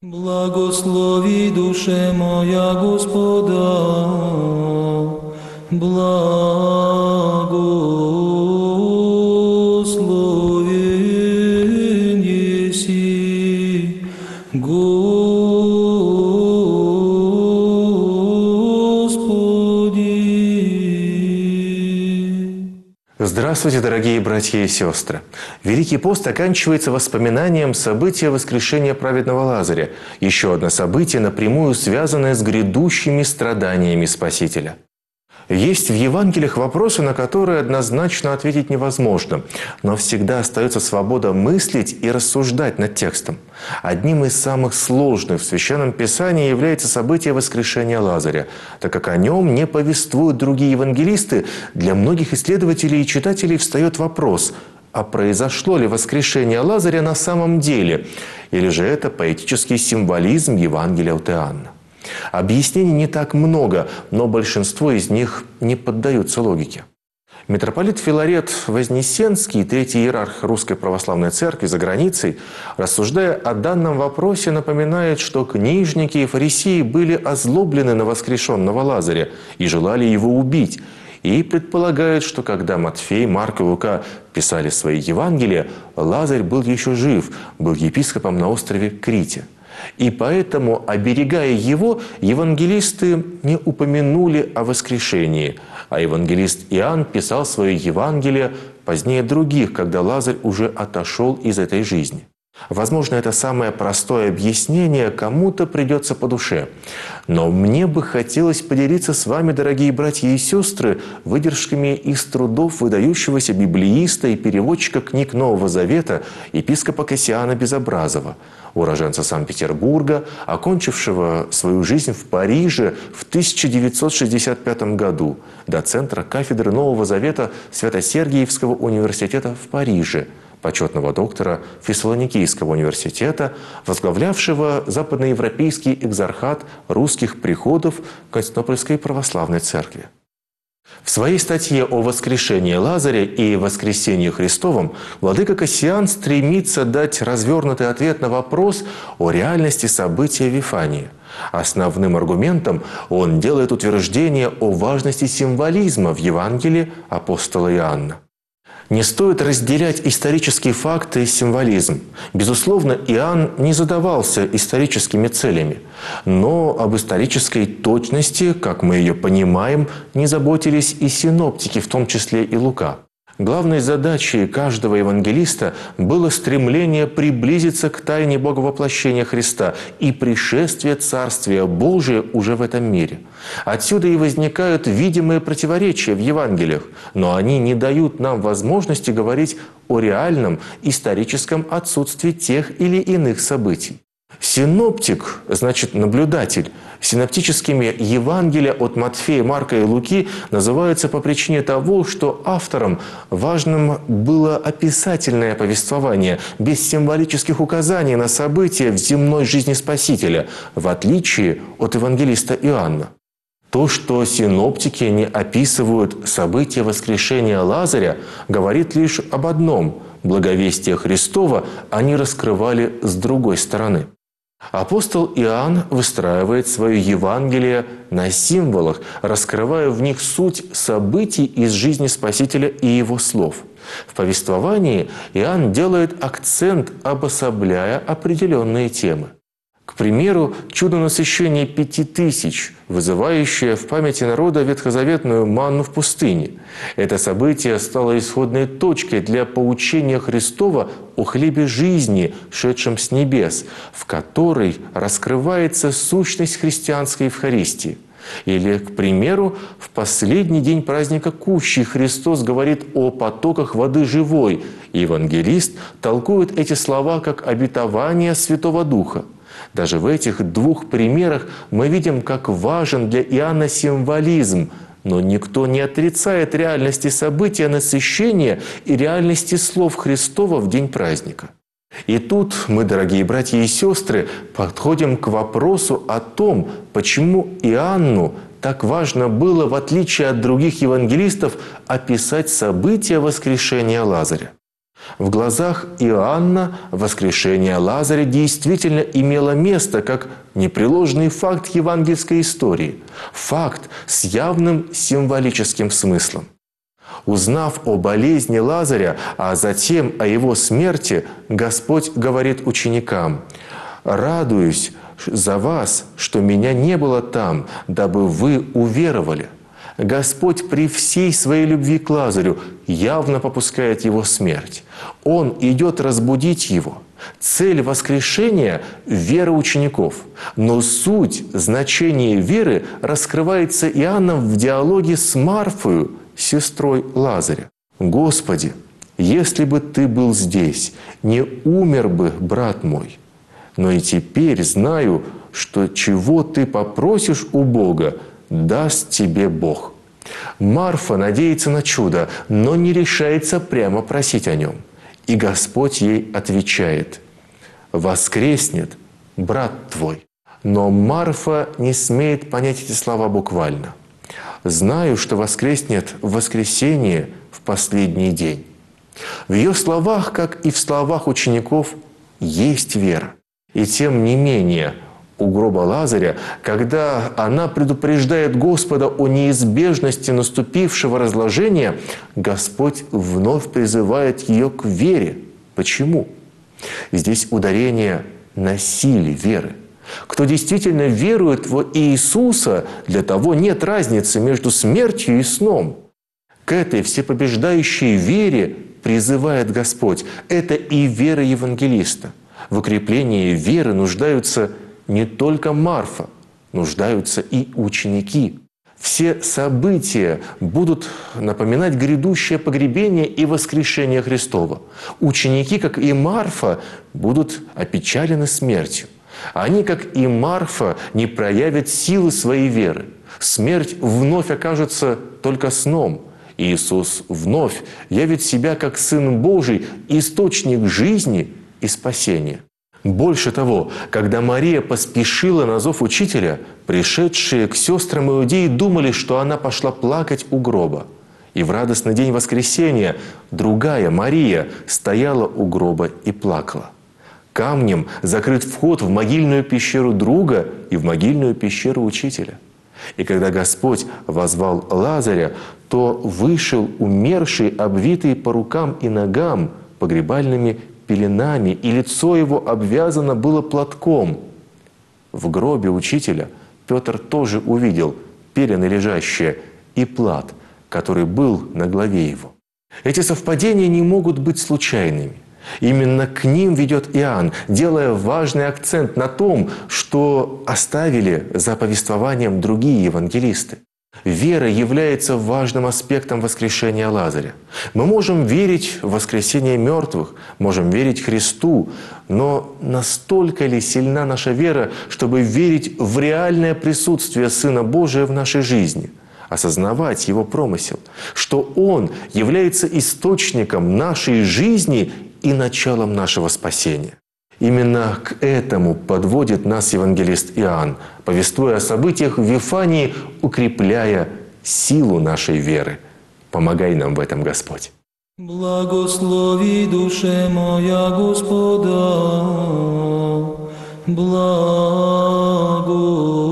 Благослови, душе моя, Господа, благословен еси, Господи. Здравствуйте, дорогие братья и сестры! Великий пост оканчивается воспоминанием события воскрешения праведного Лазаря. Еще одно событие, напрямую связанное с грядущими страданиями Спасителя. Есть в Евангелиях вопросы, на которые однозначно ответить невозможно, но всегда остается свобода мыслить и рассуждать над текстом. Одним из самых сложных в Священном Писании является событие воскрешения Лазаря. Так как о нем не повествуют другие евангелисты, для многих исследователей и читателей встает вопрос: а произошло ли воскрешение Лазаря на самом деле? Или же это поэтический символизм Евангелия от Иоанна? Объяснений не так много, но большинство из них не поддаются логике. Митрополит Филарет Вознесенский, третий иерарх Русской Православной Церкви за границей, рассуждая о данном вопросе, напоминает, что книжники и фарисеи были озлоблены на воскрешенного Лазаря и желали его убить. И предполагают, что когда Матфей, Марк и Лука писали свои Евангелия, Лазарь был еще жив, был епископом на острове Крите. И поэтому, оберегая его, евангелисты не упомянули о воскрешении. А евангелист Иоанн писал свое Евангелие позднее других, когда Лазарь уже отошел из этой жизни. Возможно, это самое простое объяснение кому-то придется по душе. Но мне бы хотелось поделиться с вами, дорогие братья и сестры, выдержками из трудов выдающегося библеиста и переводчика книг Нового Завета епископа Кассиана Безобразова, уроженца Санкт-Петербурга, окончившего свою жизнь в Париже в 1965 году, доцентра кафедры Нового Завета Свято-Сергиевского университета в Париже, почетного доктора Фессалоникийского университета, возглавлявшего западноевропейский экзархат русских приходов Константинопольской православной церкви. В своей статье о воскрешении Лазаря и воскресении Христовом владыка Кассиан стремится дать развернутый ответ на вопрос о реальности события Вифании. Основным аргументом он делает утверждение о важности символизма в Евангелии апостола Иоанна. Не стоит разделять исторические факты и символизм. Безусловно, Иоанн не задавался историческими целями. Но об исторической точности, как мы ее понимаем, не заботились и синоптики, в том числе и Лука. Главной задачей каждого евангелиста было стремление приблизиться к тайне Боговоплощения Христа и пришествия Царствия Божия уже в этом мире. Отсюда и возникают видимые противоречия в Евангелиях, но они не дают нам возможности говорить о реальном историческом отсутствии тех или иных событий. Синоптик, значит наблюдатель. Синоптическими Евангелия от Матфея, Марка и Луки называются по причине того, что авторам важным было описательное повествование, без символических указаний на события в земной жизни Спасителя, в отличие от евангелиста Иоанна. То, что синоптики не описывают события воскрешения Лазаря, говорит лишь об одном – благовестие Христова они раскрывали с другой стороны. Апостол Иоанн выстраивает свое Евангелие на символах, раскрывая в них суть событий из жизни Спасителя и его слов. В повествовании Иоанн делает акцент, обособляя определенные темы. К примеру, чудо насыщения 5000, вызывающее в памяти народа ветхозаветную манну в пустыне. Это событие стало исходной точкой для поучения Христова о хлебе жизни, шедшем с небес, в которой раскрывается сущность христианской Евхаристии. Или, к примеру, в последний день праздника Кущей Христос говорит о потоках воды живой, и евангелист толкует эти слова как обетование Святого Духа. Даже в этих двух примерах мы видим, как важен для Иоанна символизм, но никто не отрицает реальности события насыщения и реальности слов Христова в день праздника. И тут мы, дорогие братья и сестры, подходим к вопросу о том, почему Иоанну так важно было, в отличие от других евангелистов, описать события воскрешения Лазаря. В глазах Иоанна воскрешение Лазаря действительно имело место как непреложный факт евангельской истории, факт с явным символическим смыслом. Узнав о болезни Лазаря, а затем о его смерти, Господь говорит ученикам: «Радуюсь за вас, что меня не было там, дабы вы уверовали». Господь при всей своей любви к Лазарю явно попускает его смерть. Он идет разбудить его. Цель воскрешения – вера учеников. Но суть, значение веры раскрывается Иоанном в диалоге с Марфою, сестрой Лазаря. «Господи, если бы Ты был здесь, не умер бы брат мой. Но и теперь знаю, что чего Ты попросишь у Бога, даст тебе Бог». Марфа надеется на чудо, но не решается прямо просить о нем. И Господь ей отвечает: «Воскреснет брат твой». Но Марфа не смеет понять эти слова буквально. «Знаю, что воскреснет в воскресенье в последний день». В ее словах, как и в словах учеников, есть вера. И тем не менее, у гроба Лазаря, когда она предупреждает Господа о неизбежности наступившего разложения, Господь вновь призывает ее к вере. Почему? Здесь ударение на силе веры. Кто действительно верует в Иисуса, для того нет разницы между смертью и сном. К этой всепобеждающей вере призывает Господь. Это и вера евангелиста. В укреплении веры нуждаются не только Марфа, нуждаются и ученики. Все события будут напоминать грядущее погребение и воскрешение Христова. Ученики, как и Марфа, будут опечалены смертью. Они, как и Марфа, не проявят силы своей веры. Смерть вновь окажется только сном. Иисус вновь явит себя как Сын Божий, источник жизни и спасения. Больше того, когда Мария поспешила на зов учителя, пришедшие к сестрам Иудеи думали, что она пошла плакать у гроба. И в радостный день воскресения другая Мария стояла у гроба и плакала. Камнем закрыт вход в могильную пещеру друга и в могильную пещеру учителя. И когда Господь возвал Лазаря, то вышел умерший, обвитый по рукам и ногам погребальными пеленами, и лицо его обвязано было платком. В гробе учителя Петр тоже увидел пелены лежащие и плат, который был на голове его. Эти совпадения не могут быть случайными. Именно к ним ведет Иоанн, делая важный акцент на том, что оставили за повествованием другие евангелисты. Вера является важным аспектом воскрешения Лазаря. Мы можем верить в воскресение мертвых, можем верить Христу, но настолько ли сильна наша вера, чтобы верить в реальное присутствие Сына Божия в нашей жизни, осознавать Его промысел, что Он является источником нашей жизни и началом нашего спасения? Именно к этому подводит нас евангелист Иоанн, повествуя о событиях в Вифании, укрепляя силу нашей веры. Помогай нам в этом, Господь. Благослови душе моя Господа, благо.